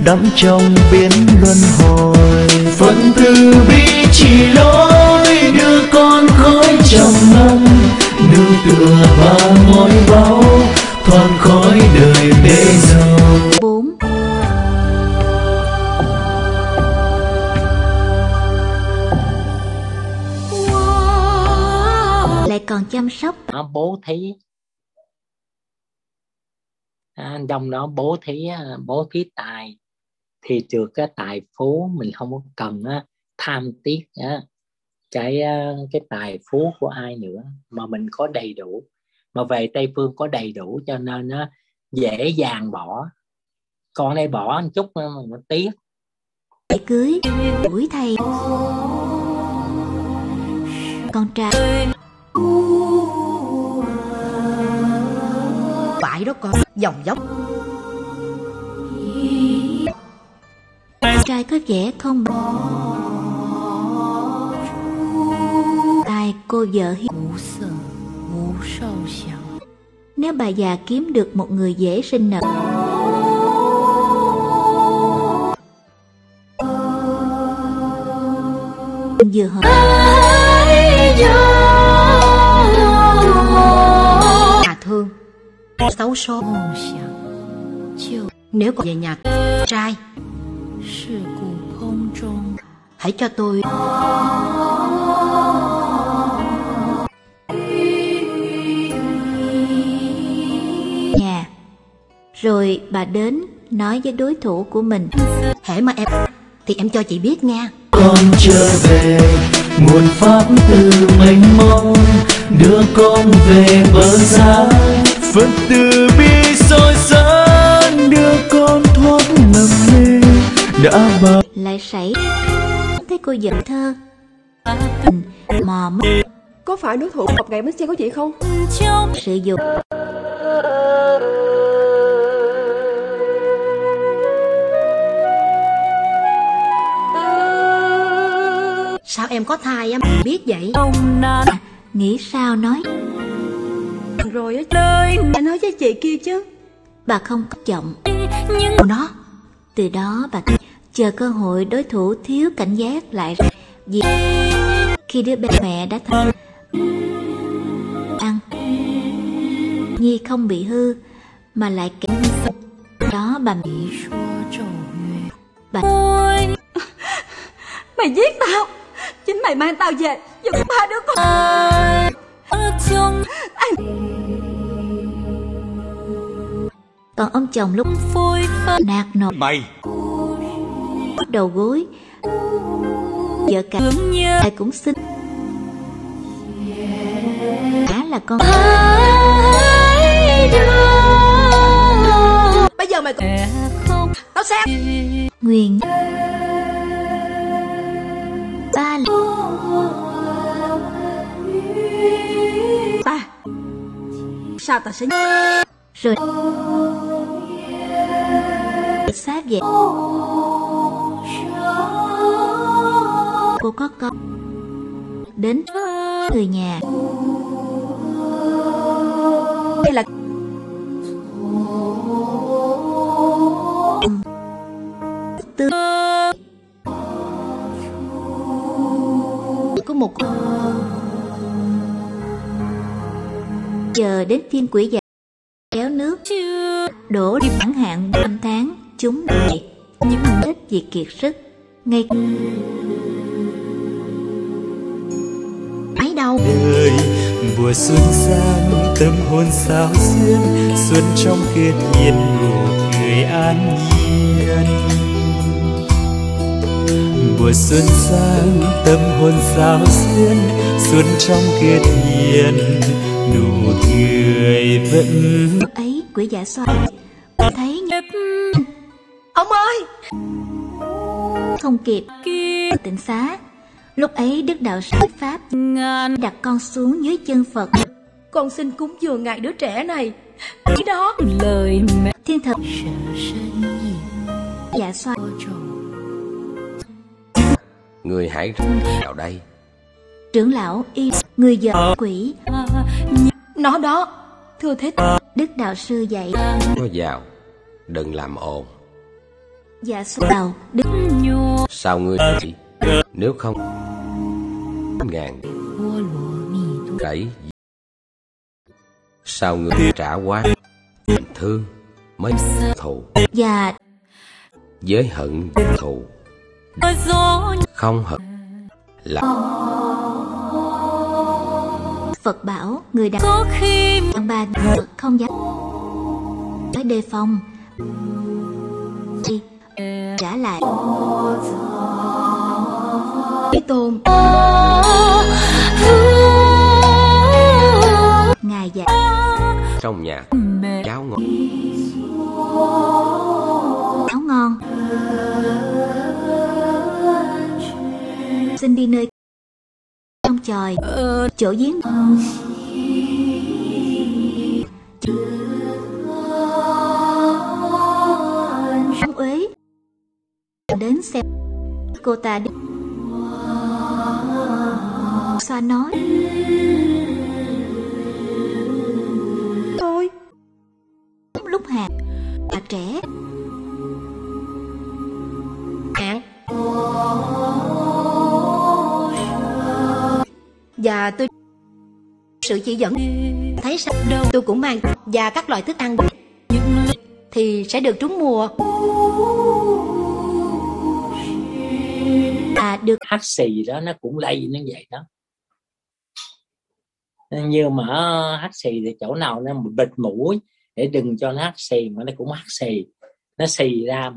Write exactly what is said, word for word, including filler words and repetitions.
đắm trong biển luân hồi. Phận từ bi chỉ lối đưa con khói trong năm, nương tựa vào ngôi báu thoát khỏi đời bể dâu. Bốn. Lại còn chăm sóc. Nó bố thí, à, trong đó bố thí bố thí tài thì được cái tài phú, mình không có cần á, tham tiếc á, cái cái tài phú của ai nữa, mà mình có đầy đủ, mà về Tây Phương có đầy đủ cho nên á, dễ dàng bỏ. Con đây bỏ một chút mà nó tiếc. Để cưới tuổi thầy con trai phải đó con, dòng dốc trai có vẻ không tài cô vợ hiền. Nếu bà già kiếm được một người dễ sinh nở, vừa hợp à thương xấu số. Nếu còn về nhà trai, hãy cho tôi nhà. Rồi bà đến nói với đối thủ của mình, hễ mà em thì em cho chị biết nha. Con trở về nguồn pháp từ mênh mông, đưa con về bờ giá. Phật từ bi soi sáng, đưa con thoát lầm mê đã bao. Lại xảy thấy cô vợ thơ mò mất. Có phải đối thủ học ngày bánh xe của chị không? Sử dụng sao em có thai á, biết vậy? à, nghĩ sao nói Rồi á, anh nói với chị kia chứ. bà không có trọng Của nó. từ đó bà chờ cơ hội đối thủ thiếu cảnh giác lại. Vì khi đứa bé mẹ đã thành ăn Nhi không bị hư mà lại kém đó bà bà Mày giết tao, chính mày mang tao về giùm ba đứa con. Anh... Còn ông chồng lúc nạt nộ Mày đầu gối, vợ cả ai cũng xin đã là con. Bây giờ mày không tao xem Nguyên ba ta sao ta sẽ rồi sát về cô có con đến người nhà. đây là tư Có một giờ đến phiên quỷ già kéo nước đổ đi chẳng hạn năm tháng chúng đầy những ít việc kiệt sức ngay ấy đâu. đời mùa xuân sang, tâm hồn sao xuyên, xuân trong khiết nhiên ngủ người an nhiên. Mùa xuân sang, tâm hồn sao xuyên, xuân trong khiết nhiên nụ cười vẫn. lúc ấy quỷ giả xoay thấy nhất ông ơi không kịp tịnh xá. Lúc ấy đức đạo sĩ pháp đặt con xuống dưới chân Phật. con xin cúng dường ngài đứa trẻ này. Ý đó lời mẹ thiên thần dạ xoay Người hãy vào đây. trưởng lão y người vợ quỷ nó đó thưa thế. đức đạo sư dạy Nó vào, đừng làm ồn. Dạ vào đứng Sao ngươi chỉ nếu không ngàn cẩy? Sao ngươi trả quá tình thương mới thù? Dạ Với hận thù không hận là Phật bảo người đàn ông bà không dám phải đề phòng trả lại Thế Tôn. ngài dạy trong nhà cháo ngon áo ngon, xin đi nơi trong chòi chỗ giếng ông uế đến xem cô ta đi xoa nói Thôi. lúc hạt là trẻ Hạn. Và tôi sự chỉ dẫn thấy sao đâu tôi cũng mang và các loại thức ăn thì sẽ được trúng mùa. à được hắt xì đó nó cũng lây nó vậy đó. Như mà hắt xì thì chỗ nào nó bịt mũi để đừng cho nó hắt xì, mà nó cũng hắt xì, nó xì ra